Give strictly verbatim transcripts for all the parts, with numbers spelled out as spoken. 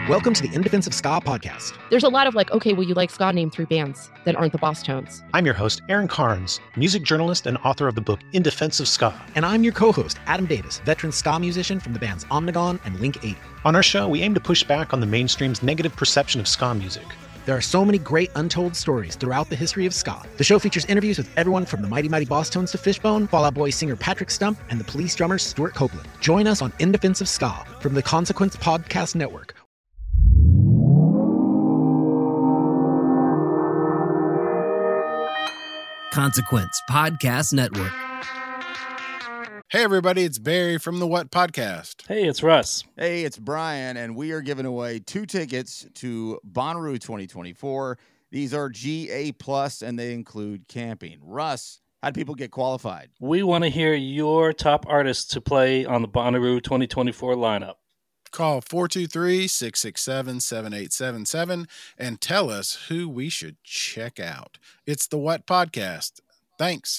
Welcome to the In Defense of Ska podcast. There's a lot of like, okay, well, you like ska, name three bands that aren't the Boss Tones. I'm your host, Aaron Carnes, music journalist and author of the book In Defense of Ska. And I'm your co-host, Adam Davis, veteran ska musician from the bands Omnigone and Link eighty. On our show, we aim to push back on the mainstream's negative perception of ska music. There are so many great untold stories throughout the history of ska. The show features interviews with everyone from the Mighty Mighty Boss Tones to Fishbone, Fall Out Boy singer Patrick Stump, and the Police drummer Stuart Copeland. Join us on In Defense of Ska from the Consequence Podcast Network. Consequence Podcast Network. Hey everybody, it's Barry from the What Podcast. Hey, it's Russ. Hey, it's Brian, and we are giving away two tickets to Bonnaroo twenty twenty-four. These are G A plus, and they include camping. Russ, how do people get qualified? We want to hear your top artists to play on the Bonnaroo twenty twenty-four lineup. Call four two three, six six seven, seven eight seven seven and tell us who we should check out. It's the What Podcast. Thanks.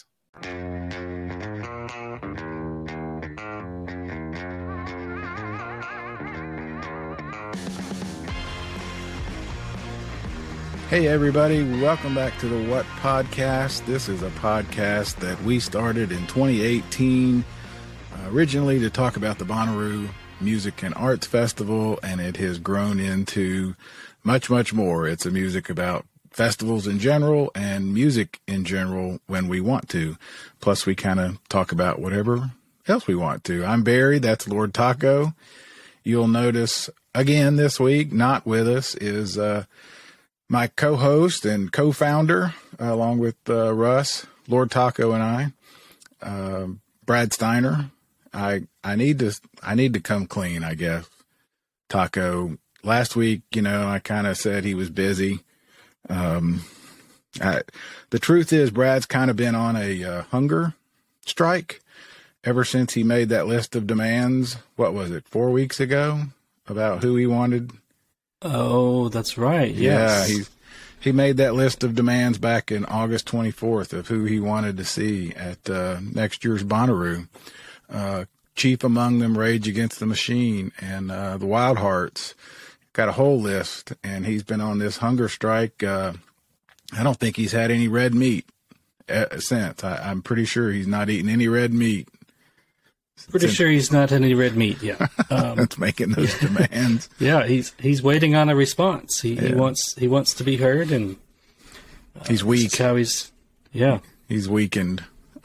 Hey everybody, welcome back to the What Podcast. This is a podcast that we started in twenty eighteen, uh, originally to talk about the Bonnaroo Music and Arts Festival, and it has grown into much, much more. It's a music about festivals in general and music in general when we want to. Plus, we kind of talk about whatever else we want to. I'm Barry. That's Lord Taco. You'll notice again this week, not with us, is uh, my co-host and co-founder, uh, along with uh, Russ, Lord Taco, and I, uh, Brad Steiner. I I need to I need to come clean, I guess. Taco, last week, you know, I kind of said he was busy. Um, I, the truth is, Brad's kind of been on a uh, hunger strike ever since he made that list of demands. What was it, four weeks ago, about who he wanted? Oh, that's right. Yeah, yes. he he made that list of demands back in August twenty-fourth of who he wanted to see at uh, next year's Bonnaroo. Uh, chief among them, Rage Against the Machine, and uh, the Wild Hearts. Got a whole list, and he's been on this hunger strike. Uh, I don't think he's had any red meat uh, since. I, I'm pretty sure he's not eating any red meat. Pretty since. sure he's not had any red meat yet. Um, That's making those demands. Yeah, he's he's waiting on a response. He, yeah. he wants he wants to be heard, and uh, he's weak. That's how he's yeah. He's weakened.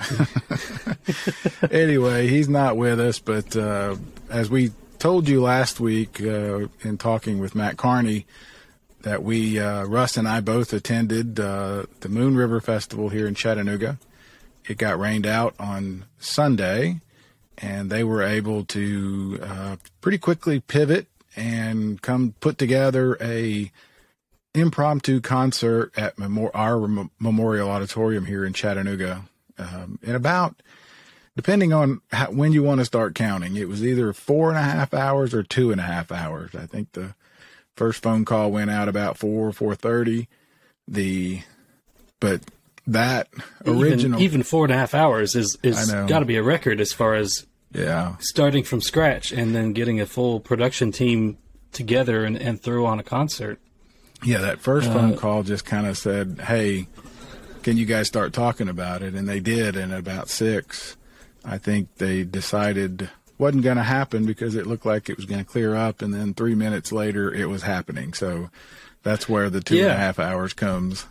Anyway, he's not with us, but uh, as we told you last week uh, in talking with Matt Carney, that we, uh, Russ and I both attended uh, the Moon River Festival here in Chattanooga. It got rained out on Sunday, and they were able to uh, pretty quickly pivot and come put together a impromptu concert at Memor- our Memorial Auditorium here in Chattanooga. Um, in about, depending on how, when you want to start counting, it was either four and a half hours or two and a half hours. I think the first phone call went out about four, four thirty. The, but that original, even, even four and a half hours is is got to be a record as far as yeah starting from scratch and then getting a full production team together and, and throw on a concert. Yeah, that first phone uh, call just kind of said, "Hey, can you guys start talking about it?" And they did. And at about six, I think they decided wasn't going to happen because it looked like it was going to clear up. And then three minutes later, it was happening. So that's where the two yeah. and a half hours comes.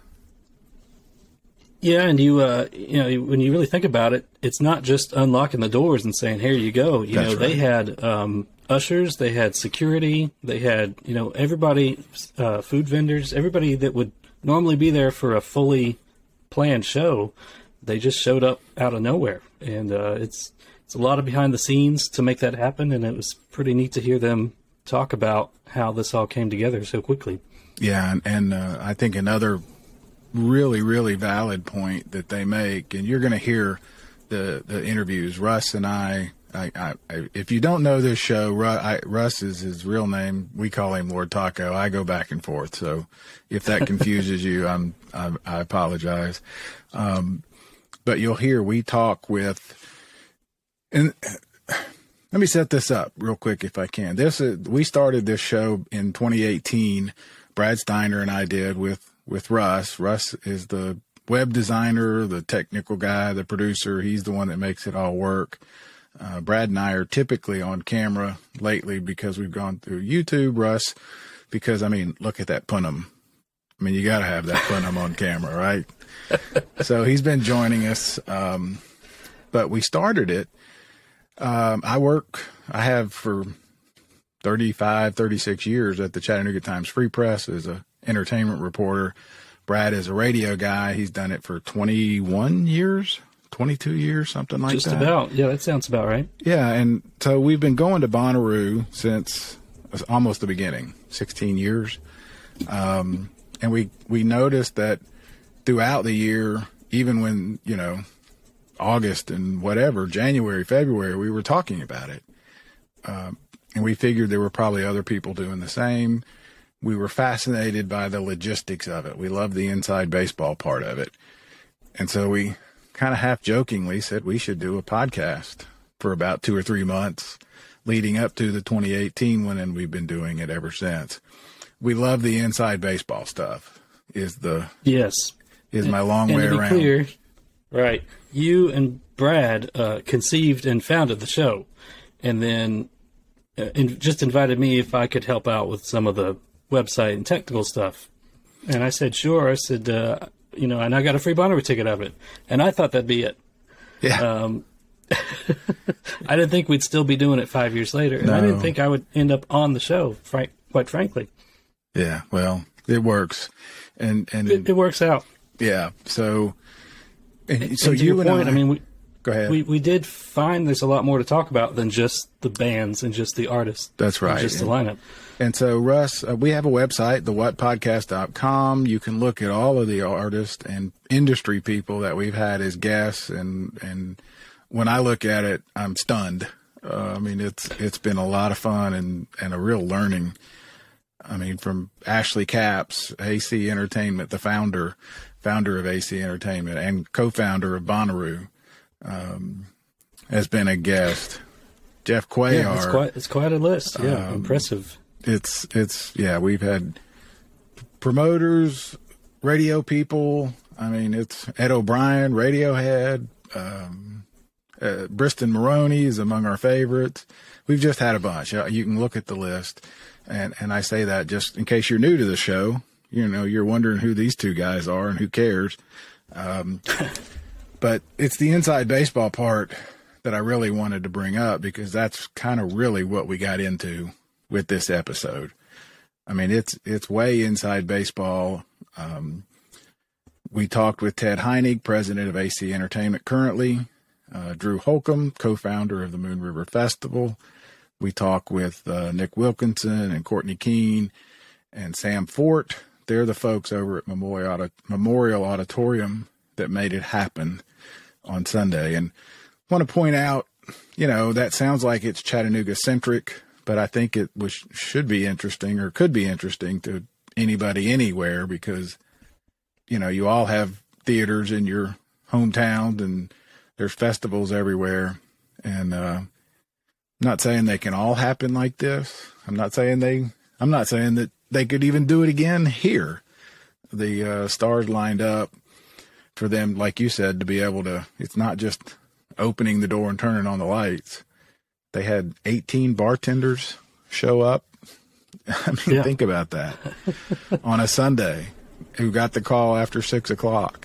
Yeah, and you, uh, you know, when you really think about it, it's not just unlocking the doors and saying, "Here you go." You That's know, right. they had um, ushers, they had security, they had, you know, everybody, uh, food vendors, everybody that would normally be there for a fully planned show. They just showed up out of nowhere, and uh, it's it's a lot of behind the scenes to make that happen. And it was pretty neat to hear them talk about how this all came together so quickly. Yeah, and, and uh, I think another really, really valid point that they make, and you're going to hear the the interviews. Russ and I, I, I, if you don't know this show, Russ, I, Russ is his real name. We call him Lord Taco. I go back and forth. So if that confuses you, I'm, I, I apologize. Um, but you'll hear we talk with, and Let me set this up real quick if I can. This is, we started this show in twenty eighteen. Brad Steiner and I did with, with Russ. Russ is the web designer, the technical guy, the producer. He's the one that makes it all work. Uh, Brad and I are typically on camera lately because we've gone through YouTube. Russ, because, I mean, look at that punum. I mean, you got to have that punum on camera, right? So he's been joining us. Um, but we started it. Um, I work, I have for thirty-five, thirty-six years at the Chattanooga Times Free Press as a entertainment reporter. Brad is a radio guy. He's done it for twenty-one years, twenty-two years, something like Just that. Just about. Yeah, that sounds about right. Yeah. And so we've been going to Bonnaroo since almost the beginning, sixteen years. Um, and we, we noticed that throughout the year, even when, you know, August and whatever, January, February, we were talking about it. Um, and we figured there were probably other people doing the same. We were fascinated by the logistics of it. We loved the inside baseball part of it. And so we kind of half jokingly said we should do a podcast for about two or three months leading up to the twenty eighteen one, and we've been doing it ever since. We love the inside baseball stuff is the, yes, is my long and way to be around. Clear, right. You and Brad uh, conceived and founded the show, and then uh, in, just invited me if I could help out with some of the website and technical stuff. And I said, sure. I said, uh, you know, and I got a free Bonnaroo ticket of it. And I thought that'd be it. Yeah. Um, I didn't think we'd still be doing it five years later. And No. I didn't think I would end up on the show, frank, quite frankly. Yeah. Well, it works. And, and It, it works out. yeah. So, and, so And to you your and point, I, I mean, we, go ahead. we, we did find there's a lot more to talk about than just the bands and just the artists. That's right. And just the And- lineup. And so, Russ, uh, we have a website, the what podcast dot com. You can look at all of the artists and industry people that we've had as guests. And, and when I look at it, I'm stunned. Uh, I mean, it's it's been a lot of fun and, and a real learning. I mean, from Ashley Capps, A C Entertainment, the founder, founder of A C Entertainment and co-founder of Bonnaroo, um, has been a guest. Jeff Cuellar. Yeah, it's quite, it's quite a list. Yeah, Um, impressive. It's, it's, yeah, we've had promoters, radio people. I mean, it's Ed O'Brien, Radiohead, um, uh, Briston Maroney is among our favorites. We've just had a bunch. Uh, You can look at the list. And, and I say that just in case you're new to the show, you know, you're wondering who these two guys are and who cares. Um, but it's the inside baseball part that I really wanted to bring up because that's kind of really what we got into with this episode. I mean, it's, it's way inside baseball. Um, we talked with Ted Heinig, president of A C Entertainment currently, uh, Drew Holcomb, co-founder of the Moon River Festival. We talked with uh, Nick Wilkinson and Courtney Keene and Sam Fort. They're the folks over at Memorial, Audit- Memorial Auditorium that made it happen on Sunday. And I want to point out, you know, that sounds like it's Chattanooga centric, but I think it was, should be interesting or could be interesting to anybody anywhere because, you know, you all have theaters in your hometown and there's festivals everywhere. And, uh, I'm not saying they can all happen like this. I'm not saying they, I'm not saying that they could even do it again here. The uh, stars lined up for them, like you said, to be able to, it's not just opening the door and turning on the lights. They had eighteen bartenders show up. I mean, Yeah. think about that on a Sunday who got the call after six o'clock.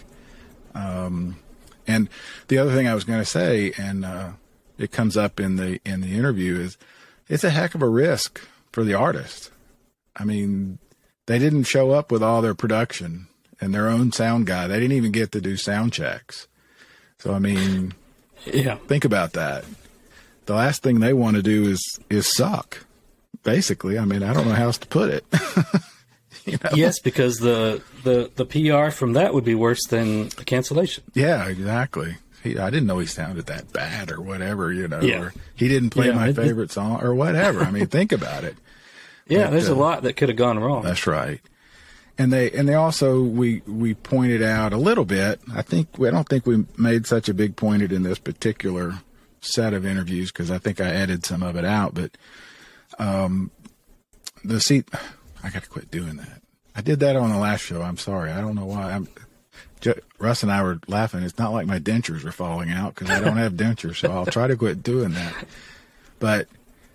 Um, and the other thing I was going to say, and, uh, it comes up in the, in the interview is it's a heck of a risk for the artist. I mean, they didn't show up with all their production and their own sound guy. They didn't even get to do sound checks. So, I mean, Yeah. think about that. The last thing they want to do is, is suck, basically. I mean, I don't know how else to put it. You know? Yes, because the, the, the P R from that would be worse than the cancellation. Yeah, exactly. He, I didn't know he sounded that bad or whatever, you know, Yeah. or he didn't play Yeah, my it- favorite song or whatever. I mean, think about it. Yeah, But, there's uh, a lot that could have gone wrong. That's right. And they, and they also, we, we pointed out a little bit, I think, I don't think we made such a big point in this particular set of interviews because I think I edited some of it out. But um, the seat, I got to quit doing that. I did that on the last show. I'm sorry. I don't know why. I'm, Russ and I were laughing. It's not like my dentures are falling out because I don't have dentures, so I'll try to quit doing that. But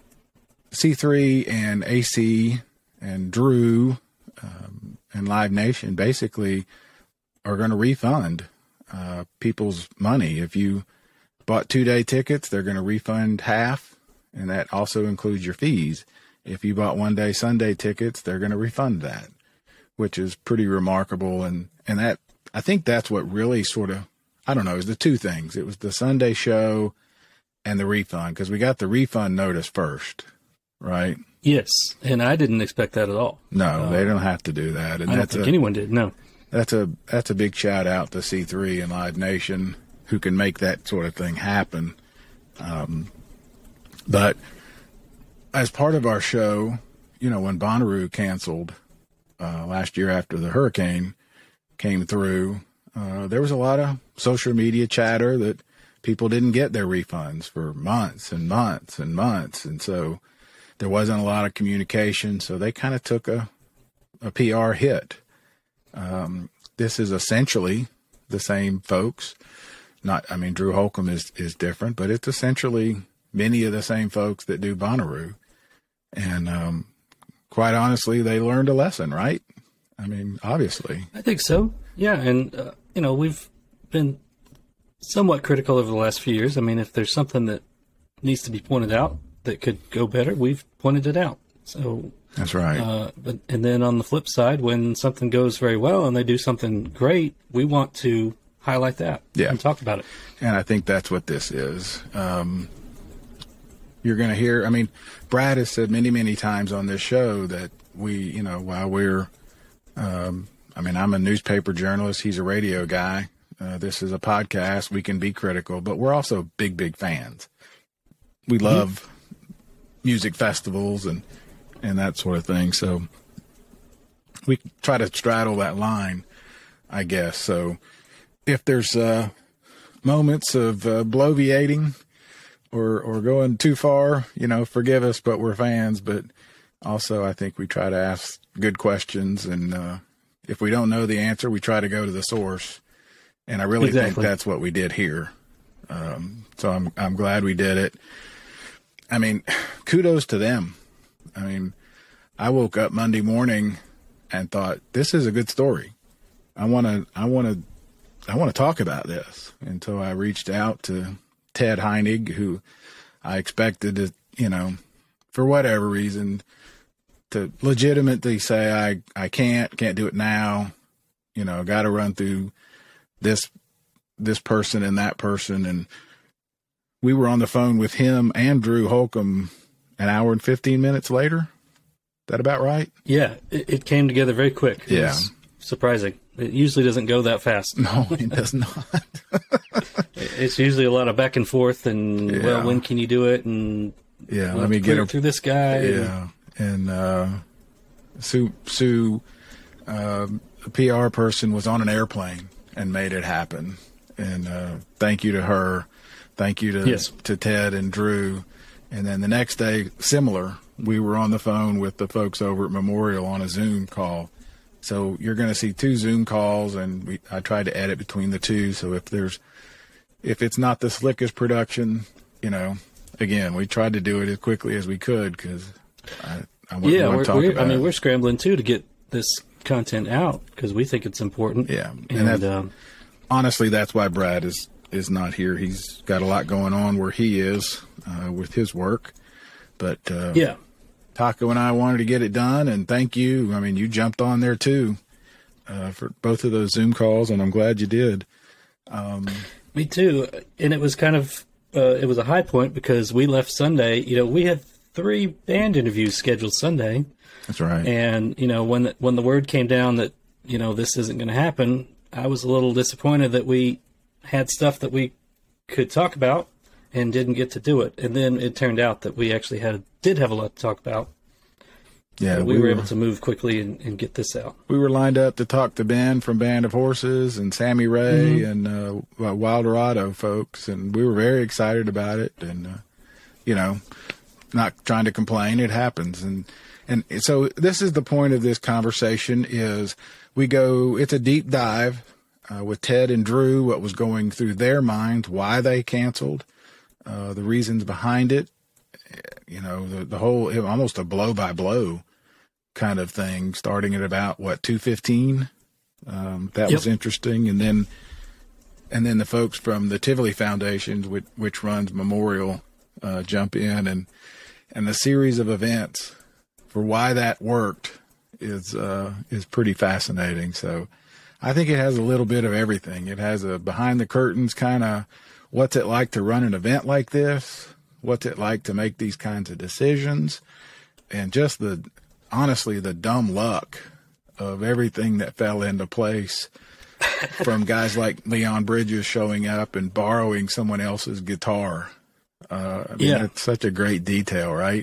C three and A C and Drew um, and Live Nation basically are going to refund uh, people's money. If you bought two-day tickets, they're going to refund half, and that also includes your fees. If you bought one-day Sunday tickets, they're going to refund that, which is pretty remarkable. And, and that, I think that's what really sort of, I don't know, it was the two things. It was the Sunday show and the refund, because we got the refund notice first, right? Yes, and I didn't expect that at all. No, uh, they don't have to do that. And I don't that's think a, anyone did, no. That's a that's a big shout out to C three and Live Nation, who can make that sort of thing happen. Um, but as part of our show, you know, when Bonnaroo canceled uh, last year after the hurricane came through, uh, there was a lot of social media chatter that people didn't get their refunds for months and months and months. And so there wasn't a lot of communication. So they kind of took a, a P R hit. Um, this is essentially the same folks. Not, I mean, Drew Holcomb is, is different, but it's essentially many of the same folks that do Bonnaroo. And, um, quite honestly, they learned a lesson, right? I mean, obviously. I think so. Yeah. And, uh, you know, we've been somewhat critical over the last few years. I mean, if there's something that needs to be pointed out that could go better, we've pointed it out. So that's right. Uh, but and then on the flip side, when something goes very well and they do something great, we want to highlight that yeah. and talk about it. And I think that's what this is. Um, you're going to hear, I mean, Brad has said many, many times on this show that we, you know, while we're, um, I mean, I'm a newspaper journalist. He's a radio guy. Uh, this is a podcast. We can be critical, but we're also big, big fans. We love mm-hmm. music festivals and, and that sort of thing. So we try to straddle that line, I guess. So if there's uh, moments of uh, bloviating or, or going too far, you know, forgive us, but we're fans. But also I think we try to ask good questions. And uh, if we don't know the answer, we try to go to the source. And I really exactly. think that's what we did here. Um, so I'm I'm glad we did it. I mean, kudos to them. I mean, I woke up Monday morning and thought, this is a good story. I want to, I want to, I want to talk about this. And so I reached out to Ted Heinig, who I expected to, you know, for whatever reason, to legitimately say, I, I can't, can't do it now. You know, got to run through this, this person and that person. And we were on the phone with him and Drew Holcomb an hour and fifteen minutes later. Is that about right? Yeah, it, it came together very quick. It yeah. was surprising. It usually doesn't go that fast. No, it does not. It's usually a lot of back and forth and, yeah. well, when can you do it? And yeah, we'll let me get it a, through this guy. Yeah. And, and uh, Sue, Sue uh, a P R person was on an airplane and made it happen. And uh, thank you to her. Thank you to yes. to Ted and Drew. And then the next day, similar, we were on the phone with the folks over at Memorial on a Zoom call. So you're going to see two Zoom calls, and we, I tried to edit between the two. So if there's, if it's not the slickest production, you know, again, we tried to do it as quickly as we could because I, I want, yeah, want we're, to talk we're, about I mean, it. we're scrambling too to get this content out because we think it's important. Yeah, and, and um, honestly, that's why Brad is is not here. He's got a lot going on where he is uh, with his work. But uh, yeah. Taco and I wanted to get it done, and thank you. I mean, you jumped on there too uh, for both of those Zoom calls, and I'm glad you did. Um, Me too. And it was kind of uh, it was a high point because we left Sunday. You know, we had three band interviews scheduled Sunday. That's right. And you know, when the, when the word came down that you know this isn't going to happen, I was a little disappointed that we had stuff that we could talk about and didn't get to do it. And then it turned out that we actually had did have a lot to talk about. Yeah, we, we were were- able to move quickly and, and get this out. We were lined up to talk to Ben from Band of Horses and Sammy Ray and uh, Wildorado folks, and we were very excited about it. And uh, you know, not trying to complain, it happens. And and so this is the point of this conversation: is we go. It's a deep dive uh, with Ted and Drew. What was going through their minds? Why they canceled? Uh, the reasons behind it. You know, the the whole almost a blow by blow kind of thing, starting at about what two fifteen. Um, that Yep. was interesting, and then and then the folks from the Tivoli Foundation, which, which runs Memorial, uh, jump in, and and the series of events for why that worked is uh, is pretty fascinating. So I think it has a little bit of everything. It has a behind the curtains kind of what's it like to run an event like this, what's it like to make these kinds of decisions, and just the honestly, the dumb luck of everything that fell into place from guys like Leon Bridges showing up and borrowing someone else's guitar. Uh, I mean, Yeah. it's such a great detail, right?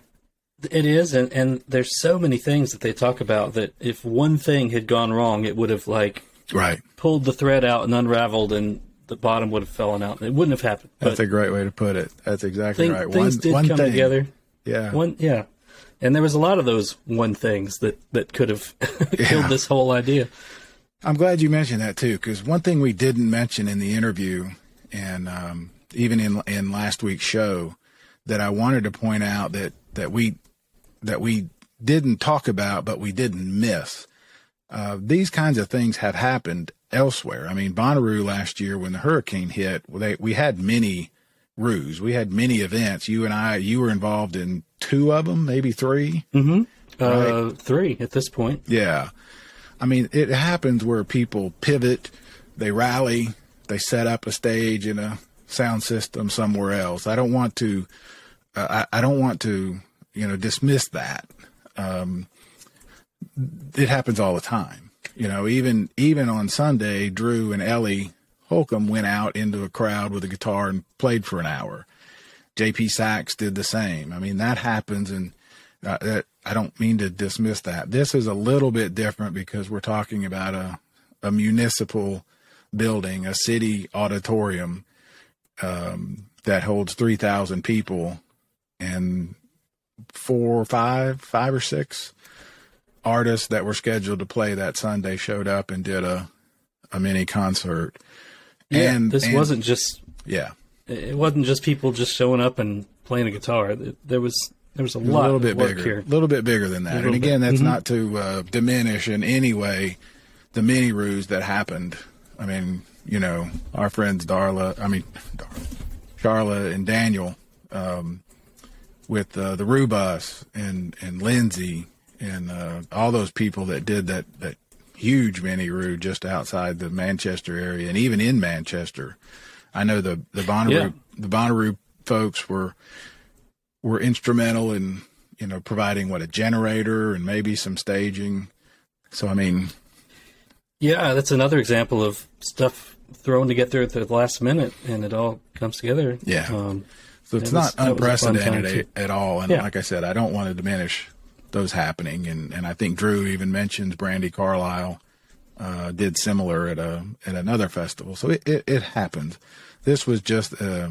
It is, and, and there's so many things that they talk about that if one thing had gone wrong, it would have like Right. pulled the thread out and unraveled, and the bottom would have fallen out. It wouldn't have happened. That's But a great way to put it. That's exactly thing- right. things one did one come thing. together. Yeah. One, yeah, and there was a lot of those one things that that could have Yeah. killed this whole idea. I'm glad you mentioned that too, because one thing we didn't mention in the interview, and um, even in in last week's show, that I wanted to point out that that we that we didn't talk about, but we didn't miss. Uh, these kinds of things have happened elsewhere. I mean, Bonnaroo last year when the hurricane hit, well, they, we had many roos, we had many events. You and I, you were involved in two of them, maybe three. Mm-hmm. Uh, Right. Three at this point. Yeah. I mean, it happens where people pivot, they rally, they set up a stage in a sound system somewhere else. I don't want to, uh, I, I don't want to, you know, dismiss that. Um, it happens all the time. You know, even, even on Sunday, Drew and Ellie Holcomb went out into a crowd with a guitar and played for an hour. J P Sachs did the same. I mean, that happens, and uh, that, I don't mean to dismiss that. This is a little bit different because we're talking about a, a municipal building, a city auditorium um, that holds three thousand people, and four or five, five or six artists that were scheduled to play that Sunday showed up and did a, a mini concert. Yeah, and this and- wasn't just yeah, it wasn't just people just showing up and playing a guitar. There was there was a It was lot a little of bit work bigger, here. a little bit bigger than that. A And little again, bit. that's Mhm. not to uh, diminish in any way the mini roos that happened. I mean, you know, our friends Darla, I mean, Darla, Charla and Daniel, um, with uh, the Roo Bus and and Lindsay and uh, all those people that did that that huge mini roo just outside the Manchester area and even in Manchester. I know the the Bonnaroo Yeah. the Bonnaroo folks were were instrumental in, you know, providing what a generator and maybe some staging. So I mean, Yeah, that's another example of stuff thrown together at the last minute, and it all comes together. Yeah. Um, so it's That was- not that was a fun time, unprecedented too. at all. And Yeah. like I said, I don't want to diminish those happening. And, and I think Drew even mentions Brandy Carlisle uh, did similar at a at another festival. So it, it, it happens. This was just uh,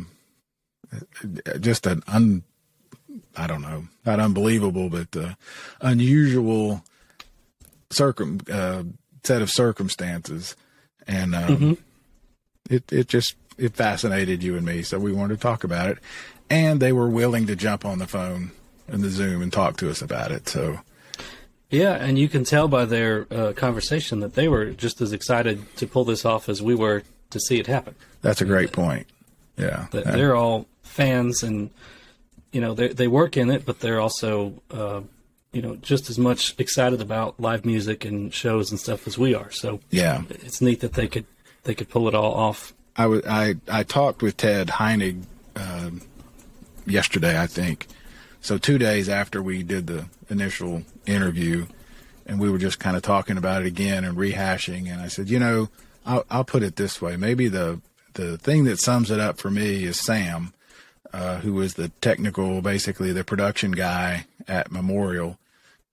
just an un I don't know, not unbelievable, but uh, unusual circum uh, set of circumstances, and um, Mhm. it it just it fascinated you and me, so we wanted to talk about it, and they were willing to jump on the phone and the Zoom and talk to us about it. So yeah, and you can tell by their uh, conversation that they were just as excited to pull this off as we were to see it happen. that's a great point. Yeah, That Uh, they're all fans, and you know they they work in it, but they're also uh, you know just as much excited about live music and shows and stuff as we are. So yeah. it's neat that they could they could pull it all off. I was I I talked with Ted Heinig um, yesterday, I think. So two days after we did the initial interview, and we were just kind of talking about it again and rehashing. And I said, you know, I'll, I'll put it this way: maybe the the thing that sums it up for me is Sam, uh, who was the technical, basically the production guy at Memorial.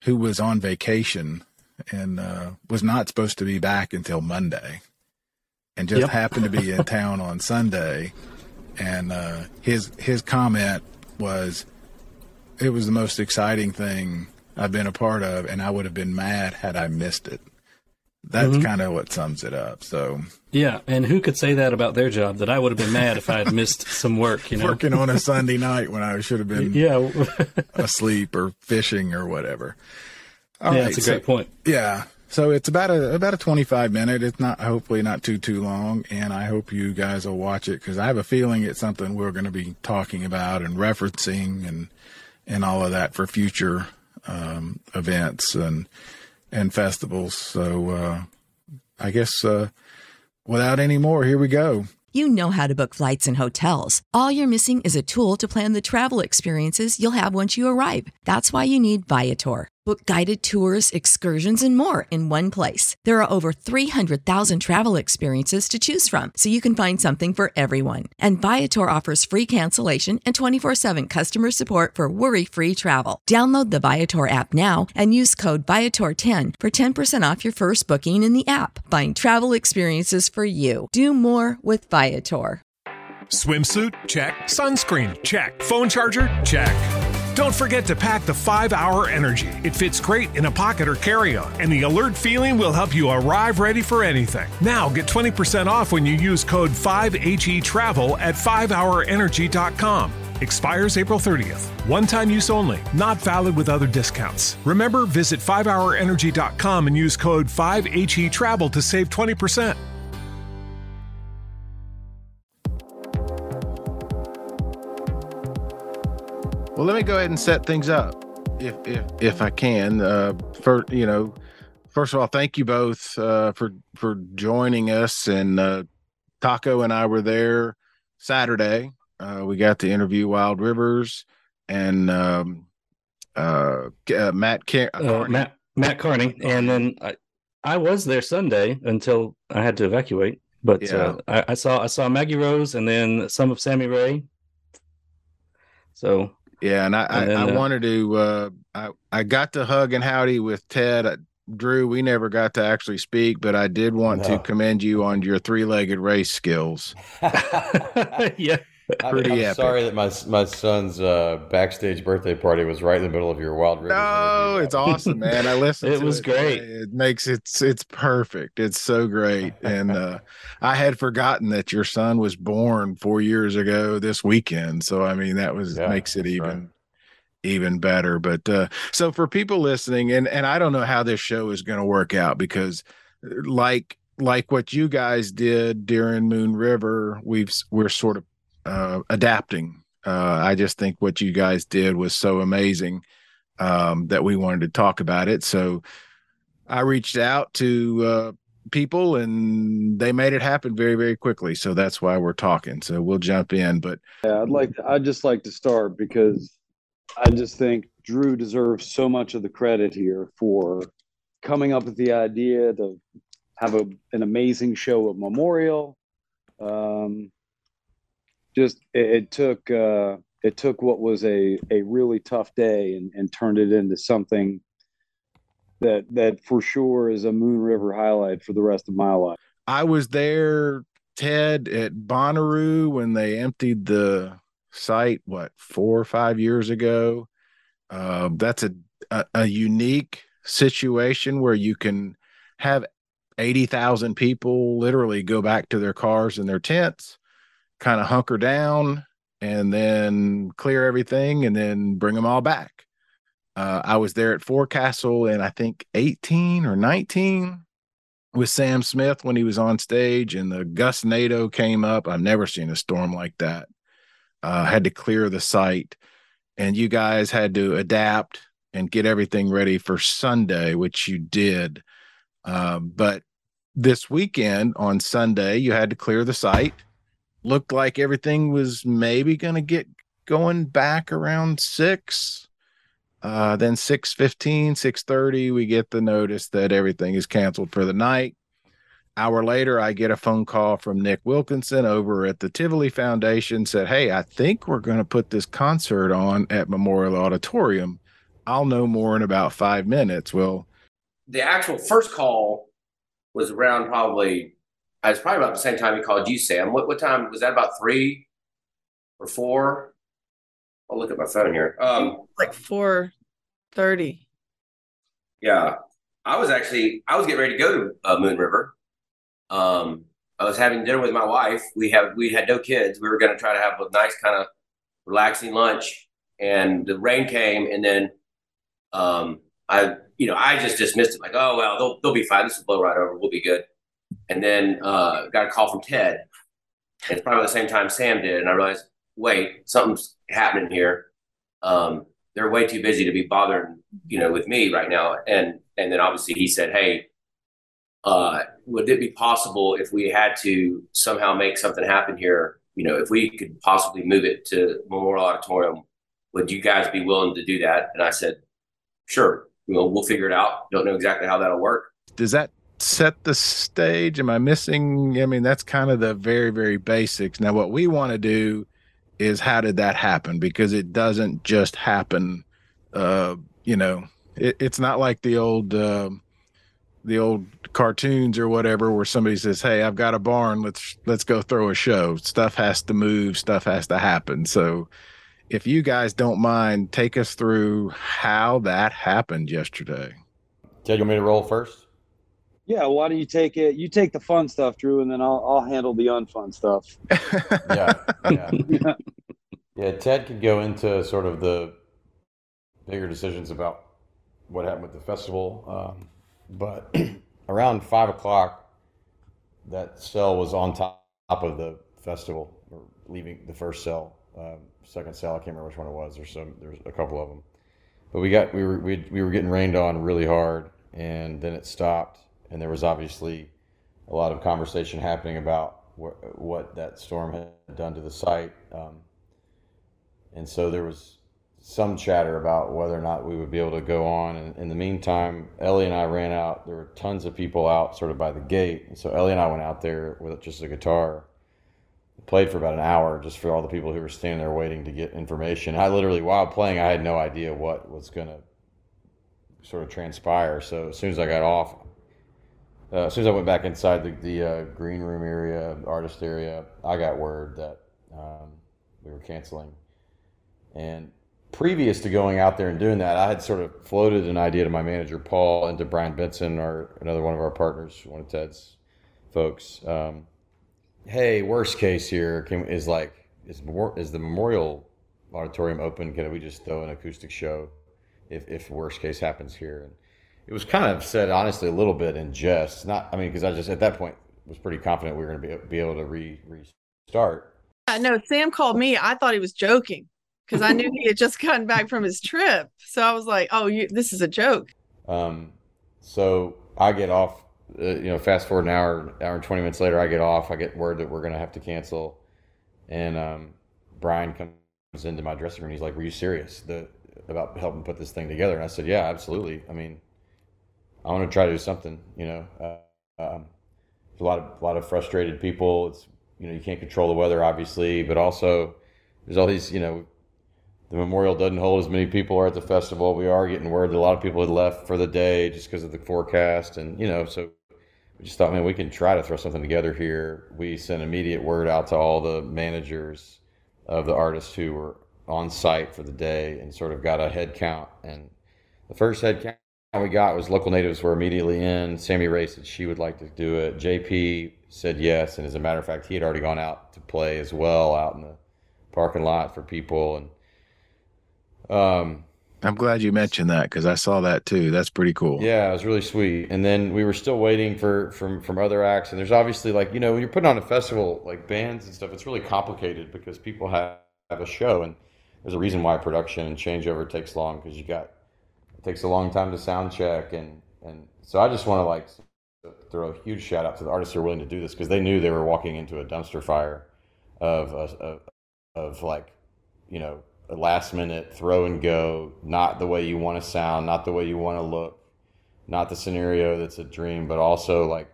who was on vacation and uh, was not supposed to be back until Monday, and just Yep. happened to be in town on Sunday. And uh, his his comment was, "It was the most exciting thing I've been a part of, and I would have been mad had I missed it." That's Mhm. kind of what sums it up. So Yeah, and who could say that about their job? That I would have been mad if I had missed some work. You know, working on a Sunday night when I should have been yeah, asleep or fishing or whatever. All yeah, right, that's a so- great point. Yeah. So it's about a about a twenty-five minute. It's not hopefully not too too long, and I hope you guys will watch it because I have a feeling it's something we're going to be talking about and referencing and and all of that for future um, events and and festivals. So uh, I guess uh, without any more, here we go. You know how to book flights and hotels. All you're missing is a tool to plan the travel experiences you'll have once you arrive. That's why you need Viator. Book guided tours, excursions, and more in one place. There are over three hundred thousand travel experiences to choose from, so you can find something for everyone. And Viator offers free cancellation and twenty-four seven customer support for worry-free travel. Download the Viator app now and use code Viator ten for ten percent off your first booking in the app. Find travel experiences for you. Do more with Viator. Swimsuit? Check. Sunscreen? Check. Phone charger? Check. Don't forget to pack the five hour Energy. It fits great in a pocket or carry-on, and the alert feeling will help you arrive ready for anything. Now get twenty percent off when you use code five H E Travel at five hour energy dot com. Expires April thirtieth. One-time use only. Not valid with other discounts. Remember, visit five hour energy dot com and use code five H E Travel to save twenty percent. Well, let me go ahead and set things up, if if if I can. Uh, for you know, first of all, thank you both uh, for for joining us. And uh, Taco and I were there Saturday. Uh, we got to interview Wild Rivers and um, uh, uh, Matt Car- Uh, Matt Matt Carney, and then I, I was there Sunday until I had to evacuate. But Yeah. uh, I, I saw I saw Maggie Rose and then some of Sammy Ray. So Yeah, and I And then, I, I uh, wanted to. Uh, I I got to hug and howdy with Ted. Uh, Drew, we never got to actually speak, but I did want to No. commend you on your three-legged race skills. yeah, I'm, Pretty I'm epic. sorry that my my son's uh, backstage birthday party was right in the middle of your Wild Rivers. No, interview. it's awesome, man. I listened. It to was it great. today. It makes it's it's perfect. It's so great, and uh, I had forgotten that your son was born four years ago this weekend. So I mean, that was Yeah, makes it that's even. right. even better. But uh so for people listening, and and I don't know how this show is going to work out, because like like what you guys did during Moon River, we've we're sort of uh adapting. uh I just think what you guys did was so amazing um that we wanted to talk about it. So I reached out to uh people and they made it happen very very quickly, so that's why we're talking. So we'll jump in. But Yeah, I'd like to, I'd just like to start because I just think Drew deserves so much of the credit here for coming up with the idea to have a, an amazing show at Memorial. Um, just it, it took uh, it took what was a, a really tough day and, and turned it into something that that for sure is a Moon River highlight for the rest of my life. I was there, Ted, at Bonnaroo when they emptied the site, what, four or five years ago. Uh, that's a, a a unique situation where you can have eighty thousand people literally go back to their cars and their tents, kind of hunker down, and then clear everything and then bring them all back. Uh, I was there at Forecastle in, I think, eighteen or nineteen with Sam Smith when he was on stage, and the Gusnado came up. I've never seen a storm like that. Uh, had to clear the site, and you guys had to adapt and get everything ready for Sunday, which you did. Um, but this weekend on Sunday, you had to clear the site. Looked like everything was maybe going to get going back around six. Uh, then six fifteen, six thirty, we get the notice that everything is canceled for the night. Hour later, I get a phone call from Nick Wilkinson over at the Tivoli Foundation, said, "Hey, I think we're going to put this concert on at Memorial Auditorium. I'll know more in about five minutes. Well, the actual first call was around probably, I was probably about the same time he called you, Sam. What what time was that? About three or four? I'll look at my phone here. Um, like four thirty. Yeah, I was actually I was getting ready to go to uh, Moon River. Um, I was having dinner with my wife. We have we had no kids. We were going to try to have a nice kind of relaxing lunch, and the rain came, and then um, I you know I just dismissed it like, oh well, they'll they'll be fine. This will blow right over. We'll be good. And then uh, got a call from Ted. It's probably the same time Sam did, and I realized, wait, something's happening here. Um, they're way too busy to be bothering, you know, with me right now. And and then obviously he said, hey, uh, would it be possible if we had to somehow make something happen here? You know, if we could possibly move it to Memorial Auditorium, would you guys be willing to do that? And I said, sure, we'll we'll figure it out. Don't know exactly how that'll work. Does that set the stage? Am I missing? I mean, that's kind of the very, very basics. Now, what we want to do is how did that happen? Because it doesn't just happen. Uh, you know, it, it's not like the old, uh, the old cartoons or whatever, where somebody says, hey, I've got a barn. Let's, let's go throw a show. Stuff has to move. Stuff has to happen. So if you guys don't mind, take us through how that happened yesterday. Ted, you want me to roll first? Yeah, why don't you take it? You take the fun stuff, Drew, and then I'll I'll handle the unfun stuff. yeah, yeah, yeah. Ted could go into sort of the bigger decisions about what happened with the festival, um, but around five o'clock, that cell was on top of the festival, or leaving the first cell, um, second cell. I can't remember which one it was. There's some. There's a couple of them, but we got we were we we were getting rained on really hard, and then it stopped. And there was obviously a lot of conversation happening about wh- what that storm had done to the site. Um, and so there was some chatter about whether or not we would be able to go on. And in the meantime, Ellie and I ran out. There were tons of people out sort of by the gate. And so Ellie and I went out there with just a guitar, played for about an hour just for all the people who were standing there waiting to get information. I literally, while playing, I had no idea what was going to sort of transpire. So as soon as I got off, Uh, as soon as I went back inside the, the uh, green room area, artist area, I got word that um, we were canceling. And previous to going out there and doing that, I had sort of floated an idea to my manager, Paul, and to Brian Benson, our another one of our partners, one of Ted's folks. Um, hey, worst case here can, is like, is, is the Memorial Auditorium open? Can we just throw an acoustic show if, if worst case happens here? And it was kind of said, honestly, a little bit in jest. Not, I mean, because I just, at that point, was pretty confident we were going to be, be able to re, restart. Yeah, no, Sam called me. I thought he was joking because I knew he had just gotten back from his trip. So I was like, oh, you, this is a joke. Um, so I get off, uh, you know, fast forward an hour, hour and twenty minutes later, I get off. I get word that we're going to have to cancel. And um, Brian comes into my dressing room. He's like, were you serious the, about helping put this thing together? And I said, yeah, absolutely. I mean, I want to try to do something, you know. Uh, um, there's a lot of a lot of frustrated people. It's, you know, you can't control the weather, obviously, but also there's all these, you know, the Memorial doesn't hold as many people are at the festival. We are getting word that a lot of people had left for the day just because of the forecast, and you know, so we just thought, man, we can try to throw something together here. We sent immediate word out to all the managers of the artists who were on site for the day and sort of got a head count. And the first head count we got was local natives were immediately in. Sammy Ray said she would like to do it. J P said yes, and as a matter of fact, he had already gone out to play as well out in the parking lot for people. And um, I'm glad you mentioned that because I saw that too. That's pretty cool. Yeah, it was really sweet. And then we were still waiting for from from other acts. And there's obviously, like, you know, when you're putting on a festival, like bands and stuff, it's really complicated because people have, have a show, and there's a reason why production and changeover takes long because you got. Takes a long time to sound check, and and so I just want to like throw a huge shout out to the artists who are willing to do this because they knew they were walking into a dumpster fire of of, of like, you know, a last minute throw and go, not the way you want to sound, not the way you want to look, not the scenario that's a dream, but also like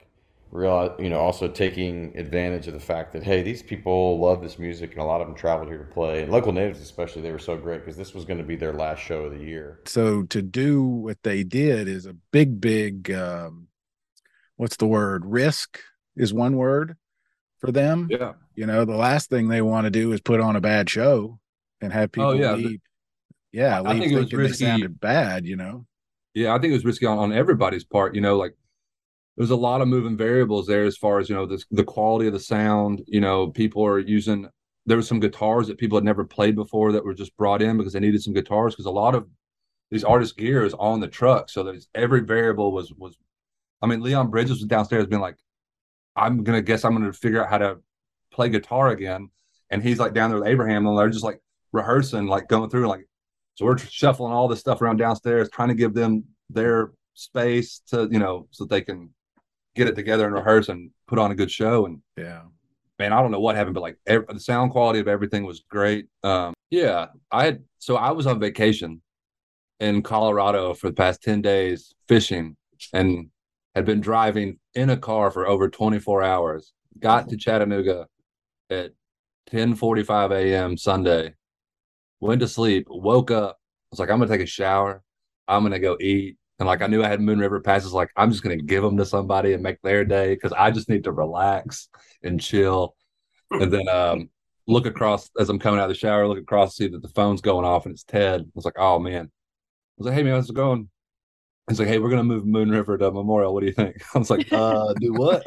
real, you know, also taking advantage of the fact that, hey, these people love this music and a lot of them traveled here to play. And local natives especially, they were so great because this was going to be their last show of the year. So to do what they did is a big, big, um, what's the word? Risk is one word for them. Yeah. You know, the last thing they want to do is put on a bad show and have people Oh, yeah. leave. Yeah, I leave think it was thinking they risky. sounded bad, you know? Yeah, I think it was risky on, on everybody's part. You know, like there's a lot of moving variables there as far as, you know, this, the quality of the sound. You know, people are using, there were some guitars that people had never played before that were just brought in because they needed some guitars, because a lot of these artist gear is on the truck. So there's every variable was, was, I mean, Leon Bridges was downstairs being like, I'm going to guess I'm going to figure out how to play guitar again. And he's like down there with Abraham and they're just like rehearsing, like going through, like, so we're shuffling all this stuff around downstairs, trying to give them their space to, you know, so they can get it together and rehearse and put on a good show. And yeah, man, I don't know what happened, but like every, the sound quality of everything was great. Um, yeah, I had, so I was on vacation in Colorado for the past ten days fishing and had been driving in a car for over twenty-four hours, got to Chattanooga at ten forty-five a.m. Sunday, went to sleep, woke up, I was like, I'm going to take a shower, I'm going to go eat. And like, I knew I had Moon River passes, like, I'm just going to give them to somebody and make their day because I just need to relax and chill. And then um, look across, as I'm coming out of the shower, look across, see that the phone's going off and it's Ted. I was like, oh, man. I was like, hey, man, how's it going? He's like, hey, we're going to move Moon River to Memorial. What do you think? I was like, uh, do what?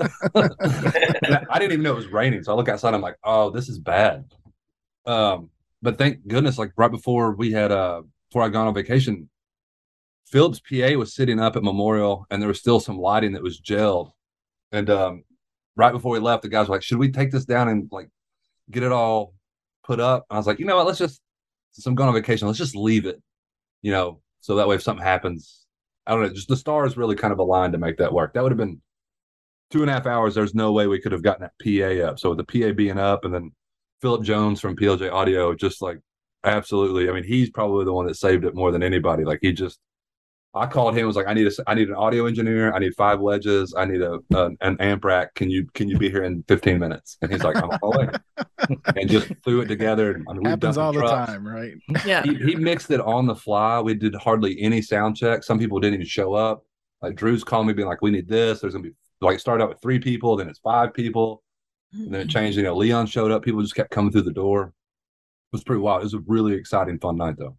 I, I didn't even know it was raining. So I look outside, I'm like, oh, this is bad. Um, but thank goodness, like right before we had, uh, before I gone on vacation, Phillips P A was sitting up at Memorial and there was still some lighting that was gelled. And um, right before we left, the guys were like, should we take this down and like get it all put up? And I was like, you know what, let's just, since I'm going on vacation, let's just leave it, you know, so that way if something happens, I don't know, just the stars really kind of aligned to make that work. That would have been two and a half hours. There's no way we could have gotten that P A up. So with the P A being up and then Philip Jones from P L J Audio, just like absolutely, I mean, he's probably the one that saved it more than anybody. Like he just, I called him, was like, I need a, I need an audio engineer. I need five wedges. I need a, a an amp rack. Can you, can you be here in fifteen minutes? And he's like, I'm on my way. And just threw it together. I mean, happens all the time, right? Yeah. He, he mixed it on the fly. We did hardly any sound check. Some people didn't even show up. Like Drew's calling me being like, we need this. There's going to be like, start out with three people, then it's five people. And then it changed. You know, Leon showed up. People just kept coming through the door. It was pretty wild. It was a really exciting, fun night though.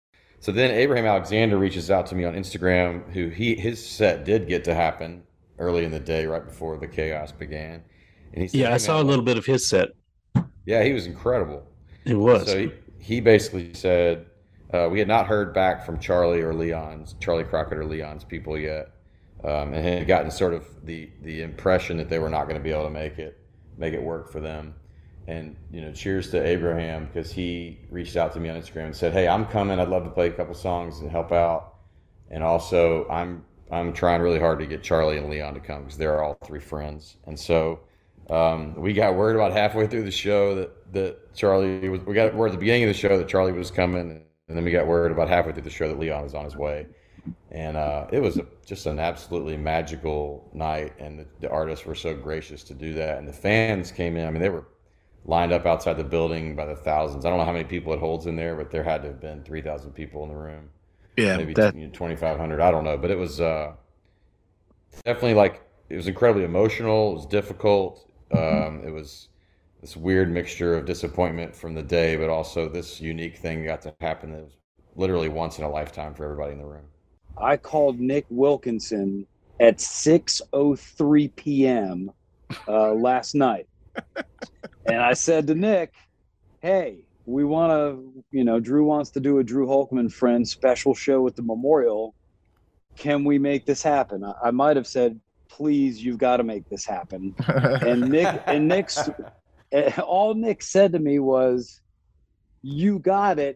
So then Abraham Alexander reaches out to me on Instagram, who he his set did get to happen early in the day, right before the chaos began. And he said, yeah, hey, I saw man, a little bit of his set. Yeah, he was incredible. It was. So he, he basically said, uh, we had not heard back from Charlie or Leon's, Charlie Crockett or Leon's people yet. Um, and had gotten sort of the, the impression that they were not going to be able to make it, make it work for them. And, you know, cheers to Abraham, because he reached out to me on Instagram and said, hey, I'm coming. I'd love to play a couple songs and help out. And also, I'm I'm trying really hard to get Charlie and Leon to come because they're all three friends. And so um, we got word about halfway through the show that, that Charlie was, we got word at the beginning of the show that Charlie was coming. And then we got word about halfway through the show that Leon was on his way. And uh, it was a, just an absolutely magical night. And the, the artists were so gracious to do that. And the fans came in. I mean, they were lined up outside the building by the thousands. I don't know how many people it holds in there, but there had to have been three thousand people in the room. Yeah, maybe that... twenty-five hundred. I don't know, but it was uh, definitely like, it was incredibly emotional. It was difficult. Um, it was this weird mixture of disappointment from the day, but also this unique thing got to happen that was literally once in a lifetime for everybody in the room. I called Nick Wilkinson at six oh three p.m. Uh, last night. And I said to Nick, hey, we want to, you know, Drew wants to do a Drew Holkman Friends special show at the Memorial. Can we make this happen? I, I might have said, please, you've got to make this happen. And Nick, and Nick's, all Nick said to me was, you got it.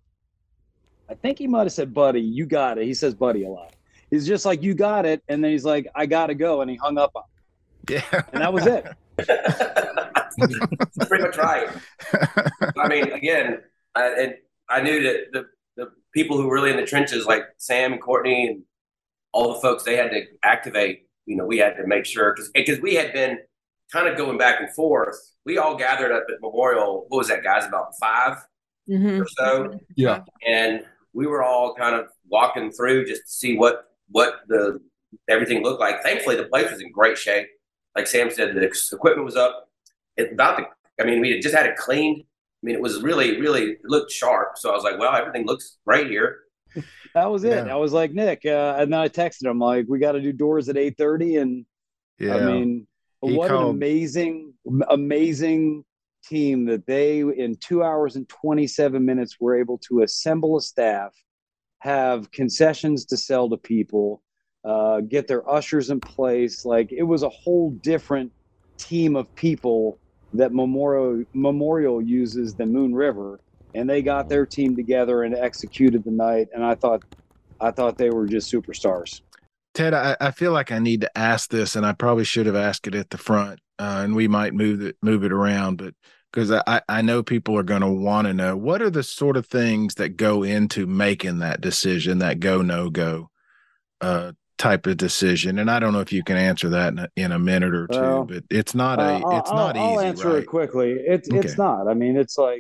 I think he might have said, buddy, you got it. He says buddy a lot. He's just like, you got it. And then he's like, I got to go. And he hung up on me. Yeah. And that was it. That's pretty much right. I mean, again, I, and I knew that the, the people who were really in the trenches, like Sam and Courtney and all the folks they had to activate, you know, we had to make sure because because we had been kind of going back and forth. We all gathered up at Memorial. What was that, guys? About five mm-hmm. or so. Yeah. And we were all kind of walking through just to see what what the everything looked like. Thankfully, the place was in great shape. Like Sam said, the equipment was up. It about the. I mean, we had just had it cleaned. I mean, it was really, really it looked sharp. So I was like, well, everything looks great here. That was it. Yeah. I was like, Nick, uh, and then I texted him like, we got to do doors at eight thirty. And Yeah. I mean, He what called- an amazing, amazing team that they, in two hours and twenty-seven minutes, were able to assemble a staff, have concessions to sell to people, uh, get their ushers in place. Like, it was a whole different team of people that Memorial Memorial uses than Moon River. And they got their team together and executed the night. And I thought, I thought they were just superstars. Ted, I, I feel like I need to ask this, and I probably should have asked it at the front, uh, and we might move it move it around, but because I, I know people are going to want to know, what are the sort of things that go into making that decision, that go no go uh, type of decision? And I don't know if you can answer that in a, in a minute or two, Well, but it's not a Uh, it's I'll, not I'll easy, answer right? it quickly. It's Okay. it's not. I mean, it's like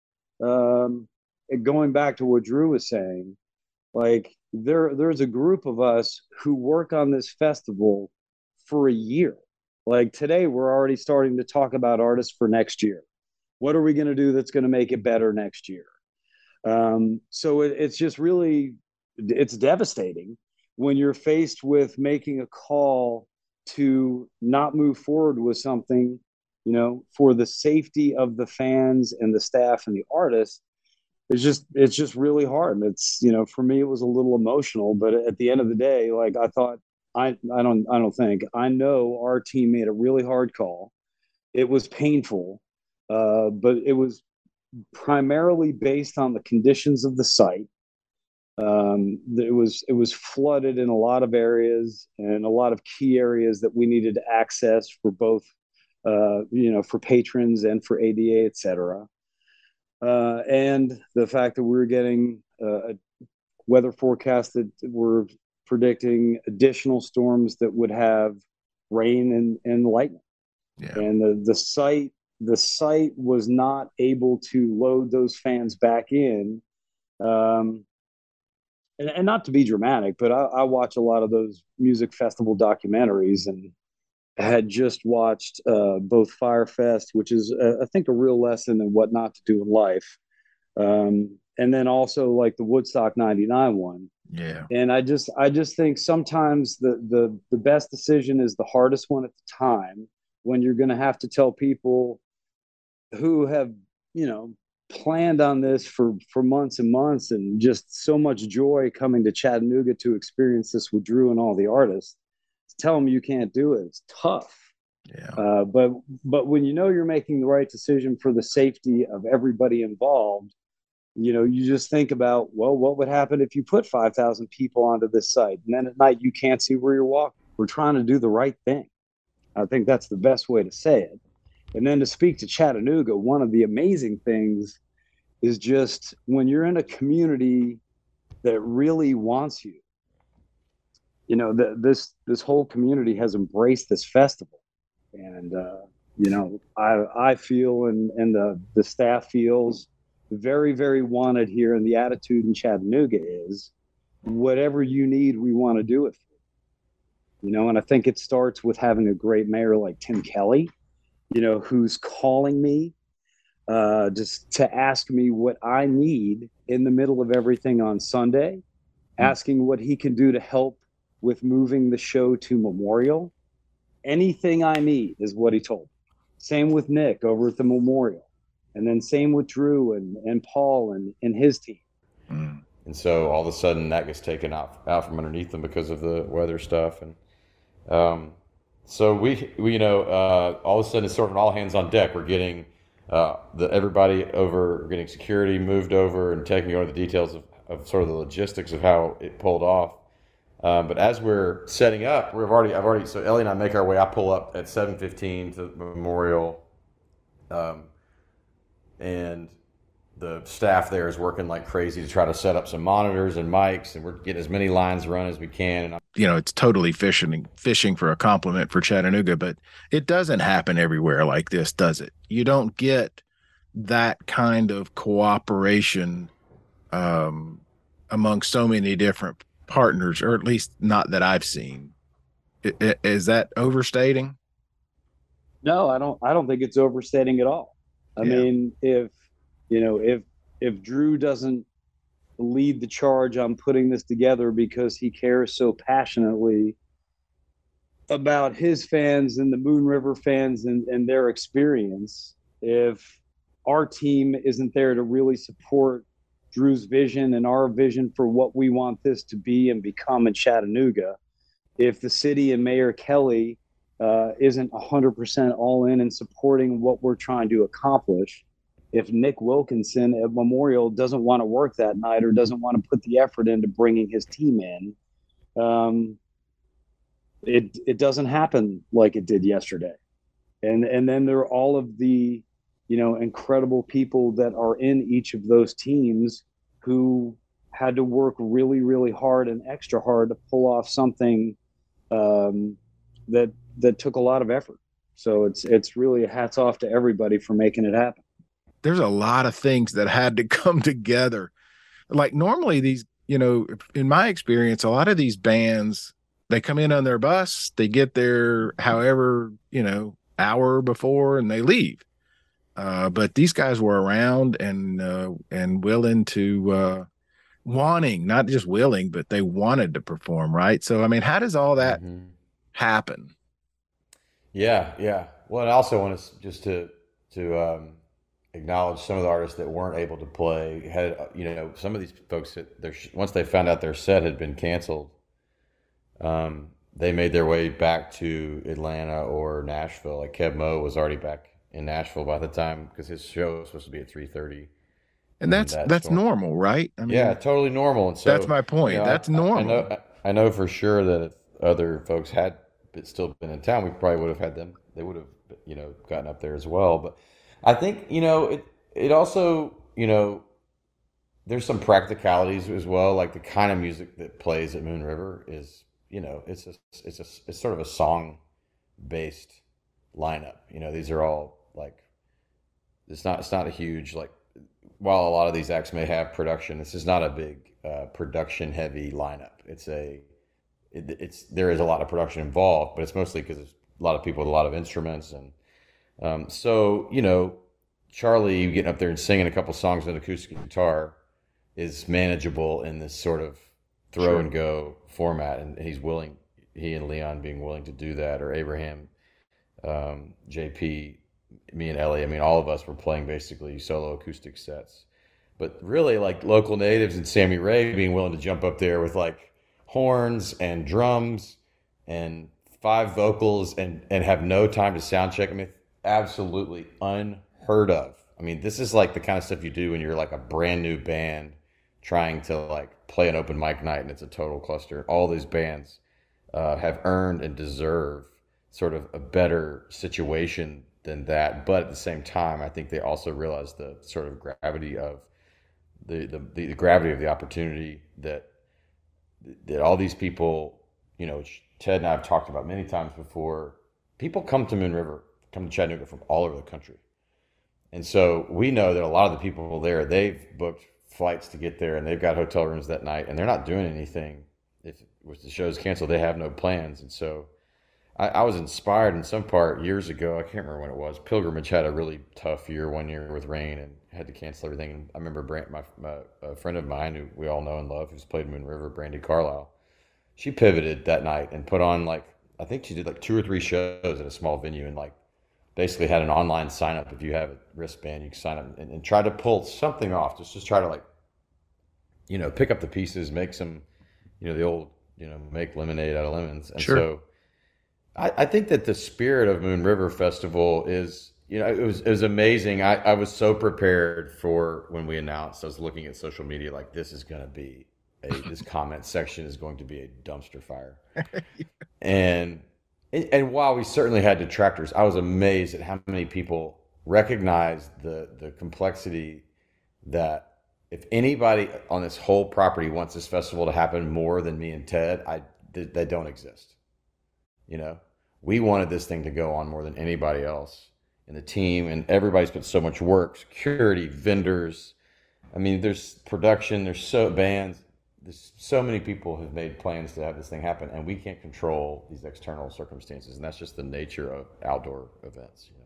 um, it- going back to what Drew was saying. Like there there's a group of us who work on this festival for a year. Like today, we're already starting to talk about artists for next year. What are we going to do that's going to make it better next year? Um, so it, it's just really it's devastating when you're faced with making a call to not move forward with something, you know, for the safety of the fans and the staff and the artists. It's just, it's just really hard. And it's, you know, for me, it was a little emotional, but at the end of the day, like I thought, I, I don't, I don't think, I know our team made a really hard call. It was painful, uh, but it was primarily based on the conditions of the site. Um, it was it was flooded in a lot of areas and a lot of key areas that we needed to access for both, uh, you know, for patrons and for A D A, et cetera. Uh, and the fact that we were getting uh, a weather forecast that were predicting additional storms that would have rain and, and lightning. Yeah. And the, the site the site was not able to load those fans back in. Um, And, and not to be dramatic, but I, I watch a lot of those music festival documentaries, and had just watched uh, both Firefest, which is, uh, I think, a real lesson in what not to do in life. Um, and then also like the Woodstock ninety-nine one. Yeah. And I just, I just think sometimes the, the, the best decision is the hardest one at the time, when you're going to have to tell people who have, you know, planned on this for for months and months, and just so much joy coming to Chattanooga to experience this with Drew and all the artists. Tell them you can't do it. It's tough. Yeah. Uh, but but when you know you're making the right decision for the safety of everybody involved, you know, you just think about, well, what would happen if you put five thousand people onto this site, and then at night you can't see where you're walking? We're trying to do the right thing. I think that's the best way to say it. And then to speak to Chattanooga, one of the amazing things is just when you're in a community that really wants you, you know, the, this this whole community has embraced this festival. And, uh, you know, I I feel and, and the, the staff feels very, very wanted here. And the attitude in Chattanooga is, whatever you need, we want to do it for you. You know, and I think it starts with having a great mayor like Tim Kelly, you know, who's calling me uh, just to ask me what I need in the middle of everything on Sunday, asking what he can do to help with moving the show to Memorial. Anything I need is what he told me. Same with Nick over at the Memorial. And then same with Drew and, and Paul and, and his team. Mm. And so all of a sudden that gets taken out, out from underneath them because of the weather stuff. And um, so we, we, you know, uh, all of a sudden it's sort of an all hands on deck. We're getting uh, the everybody over, we're getting security moved over and taking over the details of, of sort of the logistics of how it pulled off. Um, but as we're setting up, we've already, I've already, so Ellie and I make our way. I pull up at seven fifteen to Memorial, um, and the staff there is working like crazy to try to set up some monitors and mics, and we're getting as many lines run as we can. And I'm you know, it's totally fishing, fishing for a compliment for Chattanooga, but it doesn't happen everywhere like this, does it? You don't get that kind of cooperation um, among so many different partners, or at least not that I've seen. I, I, is that overstating? No, I don't. I don't think it's overstating at all. I yeah. mean, if you know, if if Drew doesn't lead the charge on putting this together because he cares so passionately about his fans and the Moon River fans and, and their experience, if our team isn't there to really support Drew's vision and our vision for what we want this to be and become in Chattanooga, if the city and Mayor Kelly uh, isn't one hundred percent all in and supporting what we're trying to accomplish, if Nick Wilkinson at Memorial doesn't want to work that night or doesn't want to put the effort into bringing his team in, um, it it doesn't happen like it did yesterday. And and then there are all of the, you know, incredible people that are in each of those teams who had to work really, really hard and extra hard to pull off something um, that that took a lot of effort. So it's it's really hats off to everybody for making it happen. There's a lot of things that had to come together. Like normally these, you know, in my experience, a lot of these bands, they come in on their bus, they get there however, you know, hour before and they leave. Uh, but these guys were around and, uh, and willing to, uh, wanting, not just willing, but they wanted to perform. Right. So, I mean, how does all that mm-hmm. happen? Yeah. Yeah. Well, I also want to just to, to, um, acknowledge some of the artists that weren't able to play. Had you know some of these folks that their once they found out their set had been canceled, um, they made their way back to Atlanta or Nashville. Like Kev Mo was already back in Nashville by the time because his show was supposed to be at three thirty. And that's that that's storm. normal, right? I mean, yeah, totally normal. And so that's my point. You know, that's I, normal. I know, I know for sure that if other folks had still been in town, we probably would have had them. They would have you know gotten up there as well, but. I think, you know, it it also, you know, there's some practicalities as well. Like the kind of music that plays at Moon River is, you know, it's a, it's a, it's sort of a song based lineup. You know, these are all like, it's not, it's not a huge, like, while a lot of these acts may have production, this is not a big uh, production heavy lineup. It's a, it, it's, there is a lot of production involved, but it's mostly because there's a lot of people with a lot of instruments and, Um, so, you know, Charlie getting up there and singing a couple songs on acoustic guitar is manageable in this sort of throw sure. and go format. And he's willing, he and Leon being willing to do that, or Abraham, um, J P, me and Ellie. I mean, all of us were playing basically solo acoustic sets. But really, like local natives and Sammy Ray being willing to jump up there with like horns and drums and five vocals and, and have no time to sound check. I mean, absolutely unheard of. I mean, this is like the kind of stuff you do when you're like a brand new band trying to like play an open mic night and it's a total cluster. All these bands uh, have earned and deserve sort of a better situation than that. But at the same time, I think they also realize the sort of gravity of the, the, the gravity of the opportunity that, that all these people, you know, which Ted and I have talked about many times before, people come to Moon River come to Chattanooga from all over the country. And so we know that a lot of the people there, they've booked flights to get there and they've got hotel rooms that night and they're not doing anything. If, if the show's canceled, they have no plans. And so I, I was inspired in some part years ago. I can't remember when it was. Pilgrimage had a really tough year one year with rain and had to cancel everything. And I remember Brand, my, my a friend of mine who we all know and love, who's played Moon River, Brandy Carlisle. She pivoted that night and put on like, I think she did like two or three shows at a small venue and like, basically had an online sign up. If you have a wristband, you can sign up and, and try to pull something off. Just, just try to like, you know, pick up the pieces, make some, you know, the old, you know, make lemonade out of lemons. And sure. so I, I think that the spirit of Moon River Festival is, you know, it was, it was amazing. I, I was so prepared for when we announced, I was looking at social media, like this is going to be a, this comment section is going to be a dumpster fire. and, And, and while we certainly had detractors, I was amazed at how many people recognized the the complexity that if anybody on this whole property wants this festival to happen more than me and Ted, I they, they don't exist. You know, we wanted this thing to go on more than anybody else in the team, and everybody's put so much work, security, vendors. I mean, there's production, there's so bands, there's so many people who've made plans to have this thing happen, and we can't control these external circumstances, and that's just the nature of outdoor events, you know.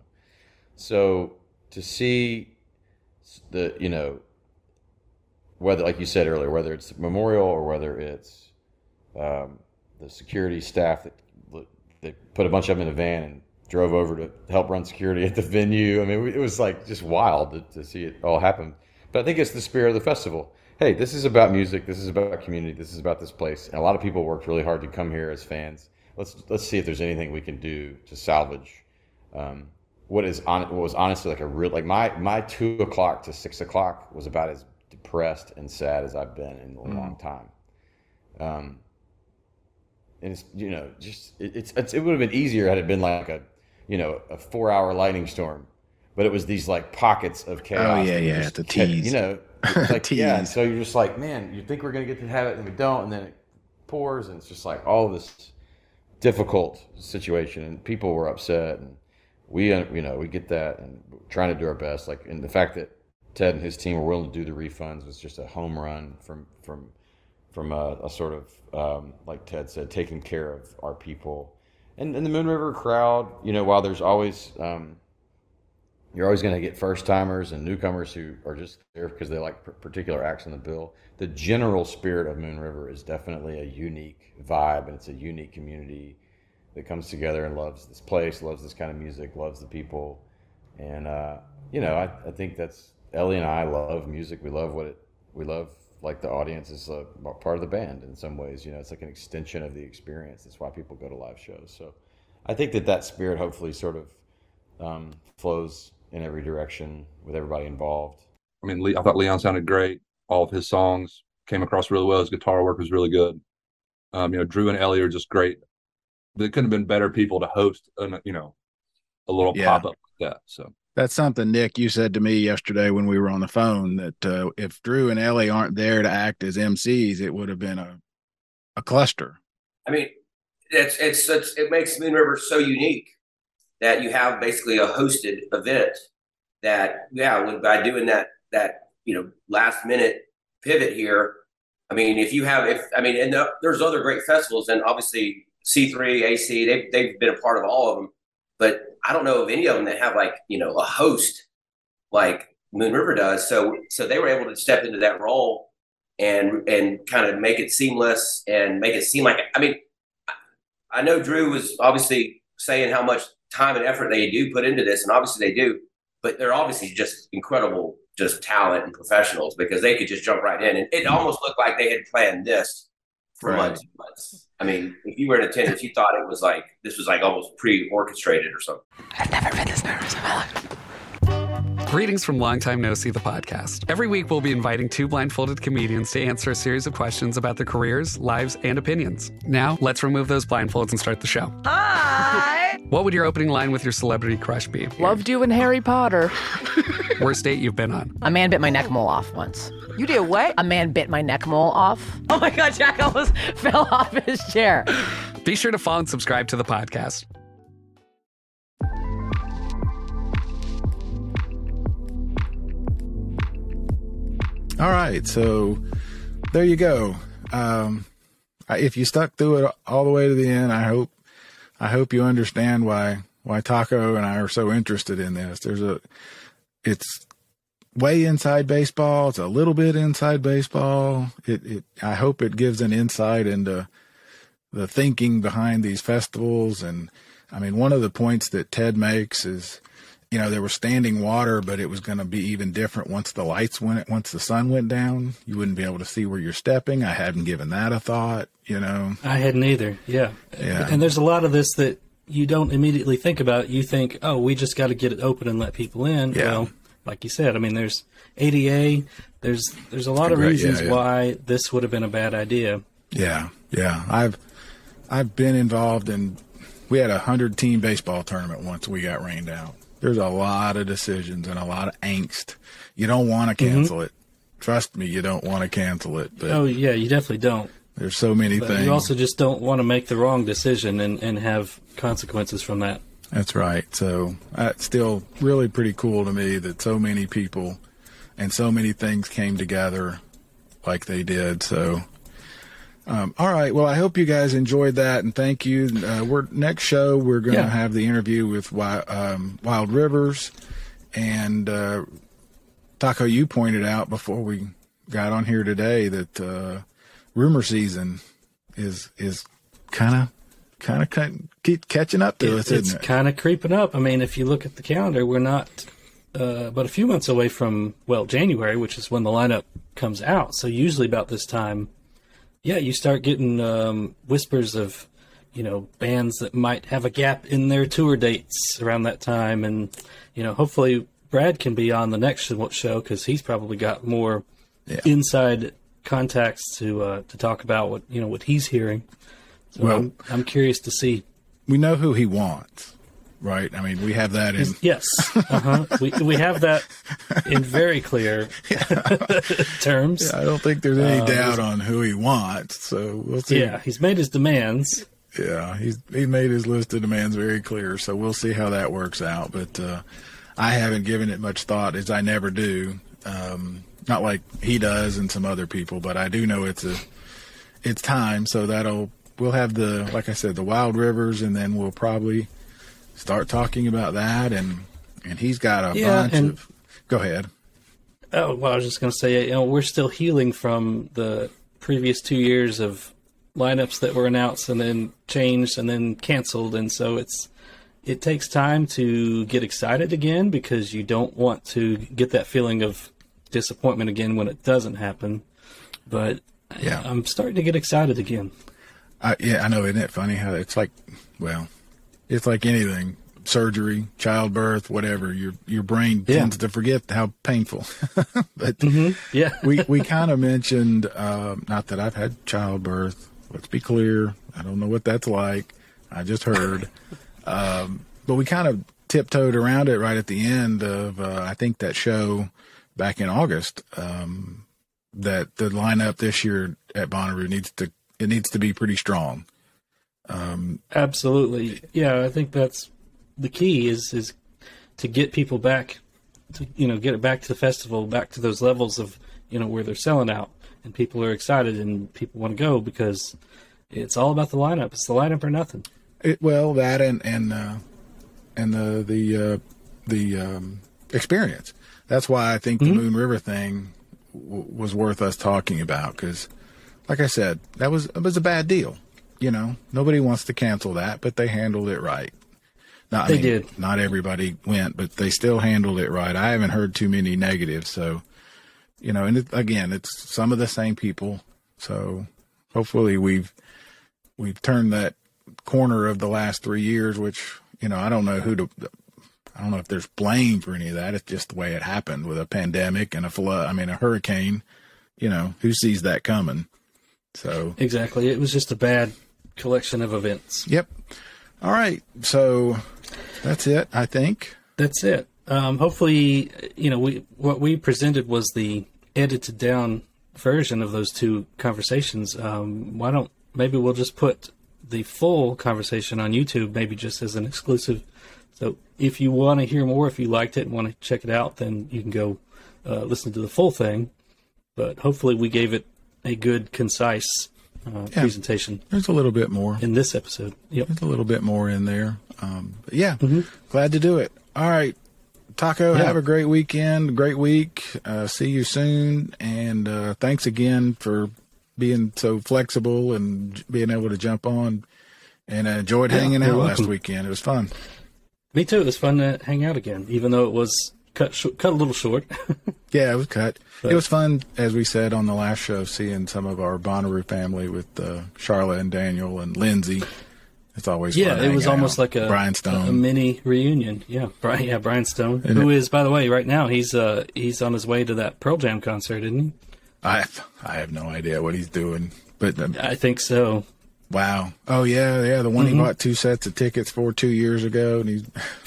So to see the, you know, whether, like you said earlier, whether it's Memorial or whether it's um, the security staff that that put a bunch of them in a van and drove over to help run security at the venue. I mean, it was like just wild to, to see it all happen. But I think it's the spirit of the festival. Hey, this is about music. This is about community. This is about this place. And a lot of people worked really hard to come here as fans. Let's let's see if there's anything we can do to salvage um, what is on, what was honestly like a real, like my my two o'clock to six o'clock was about as depressed and sad as I've been in a mm. long time. Um, and it's, you know, just it, it's, it's it would have been easier had it been like a, you know, a four hour lightning storm, but it was these like pockets of chaos. Oh yeah, yeah, the tease. You know, like yeah, and so you're just like, man, you think we're gonna get to have it and we don't, and then it pours, and it's just like all this difficult situation, and people were upset, and we, you know, we get that, and we're trying to do our best. Like, and the fact that Ted and his team were willing to do the refunds was just a home run from from from a, a sort of um, like Ted said, taking care of our people, and, and the Moon River crowd. You know, while there's always um, you're always going to get first timers and newcomers who are just there because they like particular acts on the bill. The general spirit of Moon River is definitely a unique vibe, and it's a unique community that comes together and loves this place, loves this kind of music, loves the people. And, uh, you know, I, I think that's, Ellie and I love music. We love what it, we love, like the audience is a part of the band in some ways. You know, it's like an extension of the experience. That's why people go to live shows. So I think that that spirit hopefully sort of um, flows in every direction with everybody involved. I mean, Lee, I thought Leon sounded great. All of his songs came across really well. His guitar work was really good. Um, you know, Drew and Ellie are just great. There couldn't have been better people to host, a, you know, a little Yeah. pop up like that. So That's something, Nick, you said to me yesterday when we were on the phone, that uh, if Drew and Ellie aren't there to act as M Cs, it would have been a a cluster. I mean, it's, it's it's it makes Moon River so unique that you have basically a hosted event that, yeah, when, by doing that that you know last minute pivot here. I mean, if you have, if I mean, and the, there's other great festivals, and obviously C three, A C, they've they've been a part of all of them, but I don't know of any of them that have like you know a host like Moon River does. So so they were able to step into that role and and kind of make it seamless and make it seem like, I mean, I know Drew was obviously saying how much time and effort they do put into this, and obviously they do, but they're obviously just incredible, just talent and professionals, because they could just jump right in, and it almost looked like they had planned this for Right. months and months. I mean, if you were in attendance, you thought it was like this was like almost pre-orchestrated or something. I've never been this nervous in my life. Greetings from Long Time No See, the podcast. Every week, we'll be inviting two blindfolded comedians to answer a series of questions about their careers, lives, and opinions. Now, let's remove those blindfolds and start the show. Hi! What would your opening line with your celebrity crush be? Loved you in Harry Potter. Worst date you've been on? A man bit my neck mole off once. You did what? A man bit my neck mole off. Oh my God, Jack almost fell off his chair. Be sure to follow and subscribe to the podcast. All right, so there you go. Um, I- if you stuck through it all the way to the end, I hope I hope you understand why why Taco and I are so interested in this. There's a it's way inside baseball. It's a little bit inside baseball. It it I hope it gives an insight into the thinking behind these festivals. And I mean, one of the points that Ted makes is, you know, there was standing water, but it was going to be even different once the lights went, once the sun went down. You wouldn't be able to see where you're stepping. I hadn't given that a thought, you know. I hadn't either. Yeah. Yeah. And there's a lot of this that you don't immediately think about. You think, oh, we just got to get it open and let people in. Yeah. Well, like you said, I mean, there's A D A. There's there's a lot of Right, reasons yeah, yeah. why this would have been a bad idea. Yeah, yeah. I've I've been involved in. We had a hundred team baseball tournament once. We got rained out. There's a lot of decisions and a lot of angst. You don't want to cancel it. Trust me, you don't want to cancel it. But Oh yeah, you definitely don't. There's so many but things. You also just don't want to make the wrong decision and, and have consequences from that. That's right. So uh, it's still really pretty cool to me that so many people and so many things came together like they did. So, um, all right. Well, I hope you guys enjoyed that, and thank you. Uh, we're next show we're going to Yeah. have the interview with Wild, um, Wild Rivers, and uh, Taco, you pointed out before we got on here today that uh, rumor season is is kind of kind of keep catching up to It- us, it's isn't it? kind of creeping up. I mean, if you look at the calendar, we're not uh, but a few months away from, well, January, which is when the lineup comes out. So usually about this time, yeah, you start getting um, whispers of, you know, bands that might have a gap in their tour dates around that time. And, you know, hopefully Brad can be on the next show because he's probably got more Yeah. inside contacts to uh, to talk about what, you know, what he's hearing. So Well- I'm, I'm curious to see. We know who he wants, right? I mean, we have that in. Yes, uh-huh. we we have that in very clear terms. Yeah, I don't think there's any Uh, doubt on who he wants. So we'll see. Yeah, he's made his demands. Yeah, he's he made his list of demands very clear. So we'll see how that works out. But uh, I haven't given it much thought, as I never do. Um, not like he does and some other people, but I do know it's a it's time. So that'll we'll have the like I said the Wild Rivers, and then we'll probably start talking about that. And and he's got a Yeah, bunch and- of. Go ahead. Oh, well, I was just going to say, you know, we're still healing from the previous two years of lineups that were announced and then changed and then canceled, and so it's it takes time to get excited again because you don't want to get that feeling of disappointment again when it doesn't happen. But Yeah. I'm starting to get excited again. I, yeah, I know. Isn't it funny how it's like, well, it's like anything, surgery, childbirth, whatever. Your your brain Yeah. tends to forget how painful. But yeah, we we kind of mentioned, um, not that I've had childbirth. Let's be clear. I don't know what that's like. I just heard, um, but we kind of tiptoed around it right at the end of uh, I think that show back in August. Um, that the lineup this year at Bonnaroo needs to it needs to be pretty strong. Um, Absolutely. Yeah, I think that's the key is is to get people back to, you know, get it back to the festival, back to those levels of, you know, where they're selling out and people are excited and people want to go because it's all about the lineup. It's the lineup or nothing. It, well, that and and uh, and the the uh, the um, experience. That's why I think the Mm-hmm. Moon River thing w- was worth us talking about because, like I said, that was it was a bad deal. You know, nobody wants to cancel that, but they handled it right. Not, I They mean, did. Not everybody went, but they still handled it right. I haven't heard too many negatives. So, you know, and it, again, it's some of the same people. So hopefully we've we've turned that corner of the last three years, which, you know, I don't know who to, I don't know if there's blame for any of that. It's just the way it happened with a pandemic and a flood. I mean, a hurricane, you know, who sees that coming? So Exactly. It was just a bad collection of events. Yep. All right. So that's it, I think. That's it. Um, hopefully, you know, we what we presented was the edited down version of those two conversations. Um, why don't maybe we'll just put the full conversation on YouTube, maybe just as an exclusive. So if you want to hear more, if you liked it and want to check it out, then you can go uh, listen to the full thing. But hopefully, we gave it a good, concise uh, Yeah. presentation. There's a little bit more in this episode. Yep. There's a little bit more in there. Um, but yeah, Mm-hmm. glad to do it. All right. Taco, Yeah. have a great weekend, great week. Uh, see you soon. And uh, thanks again for being so flexible and j- being able to jump on. And I enjoyed Yeah, hanging you're out last welcome. weekend. It was fun. Me too. It was fun to hang out again, even though it was cut sh- cut a little short. Yeah, it was cut. But- it was fun, as we said on the last show, seeing some of our Bonnaroo family with uh, Charlotte and Daniel and Lindsay. It's always Yeah, fun it was hanging almost out. like a Brian Stone. a mini reunion. Yeah, Brian. Yeah, Brian Stone, Isn't who it- is, by the way, right now he's uh he's on his way to that Pearl Jam concert, isn't he? I I have no idea what he's doing, but um, I think so. Wow. Oh yeah, yeah. The one Mhm. he bought two sets of tickets for two years ago, and he's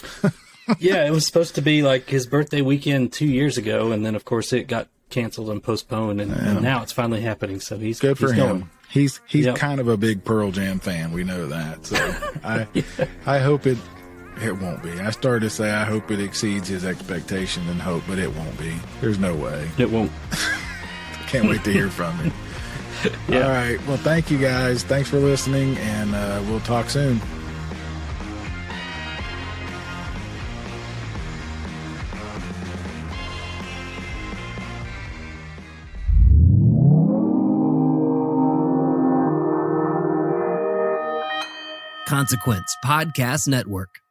Yeah, it was supposed to be like his birthday weekend two years ago, and then of course it got canceled and postponed, and, and now it's finally happening. So he's good for he's him. going. He's he's Yep. kind of a big Pearl Jam fan. We know that. So I I hope it it won't be. I started to say I hope it exceeds his expectation and hope, but it won't be. There's no way. It won't. Can't wait to hear from him. Yeah. All right. Well, thank you guys. Thanks for listening, and uh, we'll talk soon. Consequence Podcast Network.